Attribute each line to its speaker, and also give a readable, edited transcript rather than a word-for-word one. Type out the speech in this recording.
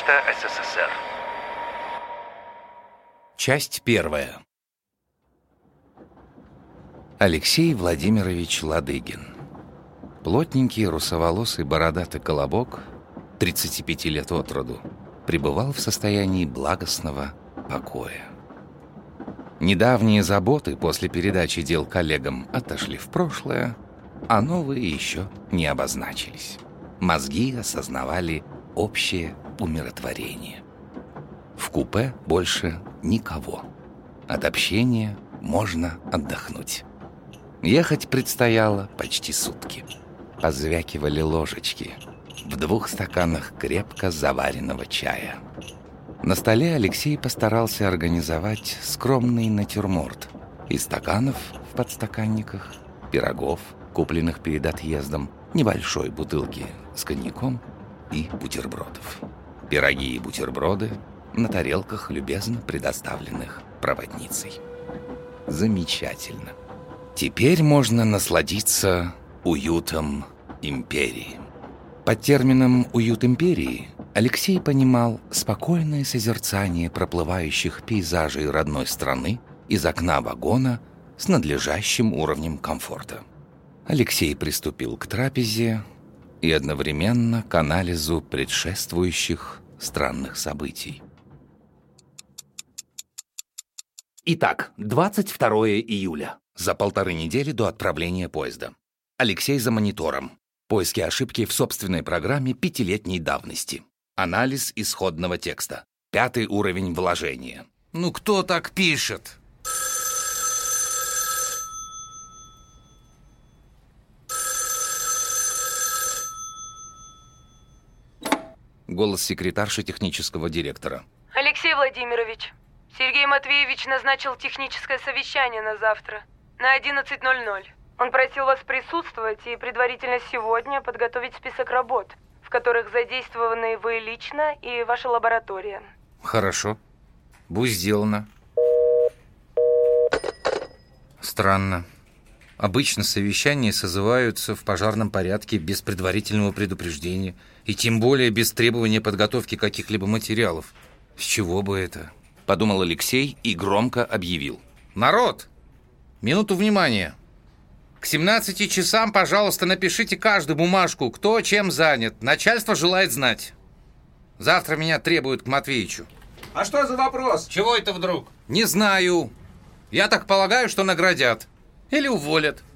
Speaker 1: Почта СССР.
Speaker 2: Часть первая. Алексей Владимирович Ладыгин. Плотненький, русоволосый, бородатый колобок, 35 лет от роду, пребывал в состоянии благостного покоя. Недавние заботы после передачи дел коллегам отошли в прошлое, а новые еще не обозначились. Мозги осознавали общее умиротворение. В купе больше никого. От общения можно отдохнуть. Ехать предстояло почти сутки. Позвякивали ложечки в 2 стаканах крепко заваренного чая. На столе Алексей постарался организовать скромный натюрморт из стаканов в подстаканниках, пирогов, купленных перед отъездом, небольшой бутылки с коньяком и бутербродов. Пироги и бутерброды на тарелках, любезно предоставленных проводницей. Замечательно. Теперь можно насладиться уютом империи. Под термином «уют империи» Алексей понимал спокойное созерцание проплывающих пейзажей родной страны из окна вагона с надлежащим уровнем комфорта. Алексей приступил к трапезе и одновременно к анализу предшествующих странных событий. Итак, 22 июля. За 1,5 недели до отправления поезда. Алексей за монитором. Поиски ошибки в собственной программе 5-летней давности. Анализ исходного текста. 5-й уровень вложения.
Speaker 3: Ну кто так пишет?
Speaker 2: Голос секретарши технического директора.
Speaker 4: Алексей Владимирович, Сергей Матвеевич назначил техническое совещание на завтра, на 11:00. Он просил вас присутствовать и предварительно сегодня подготовить список работ, в которых задействованы вы лично и ваша лаборатория.
Speaker 3: Хорошо. Будь сделано. Странно. Обычно совещания созываются в пожарном порядке без предварительного предупреждения, и тем более без требования подготовки каких-либо материалов. С чего бы это?
Speaker 2: Подумал Алексей и громко объявил.
Speaker 3: Народ! Минуту внимания! К 17 часам, пожалуйста, напишите каждую бумажку, кто чем занят. Начальство желает знать. Завтра меня требуют к Матвеичу.
Speaker 5: А что за вопрос?
Speaker 3: Чего это вдруг? Не знаю. Я так полагаю, что наградят. Или уволят.